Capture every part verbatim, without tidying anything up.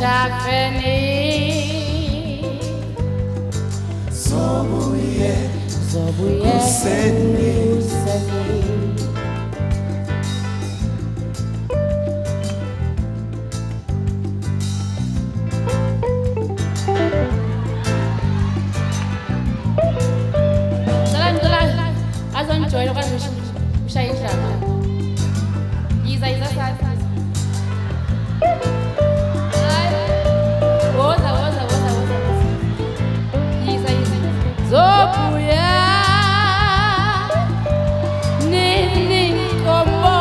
Matafeni Zobuye Zobuye Useni Useni Jalan jalan azon joy lo kazi ushaya indlaba yiza yiza sasa woza woza woza woza yiza yiza zobuya nini komo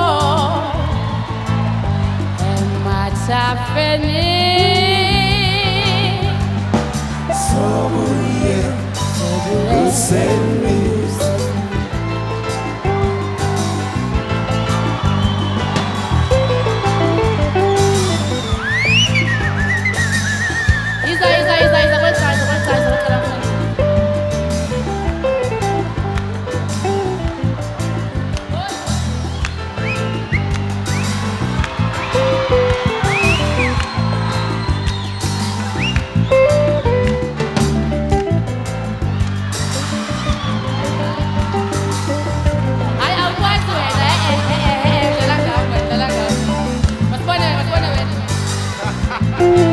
ematafeni Zobuye Useni Isa, Isa, Isa, Isa, questa, questa, questa, questa. Ai, au quattro, eh, eh, eh, eh, ce la cavo, ce la cavo. Ma buona, ma buona, vedi.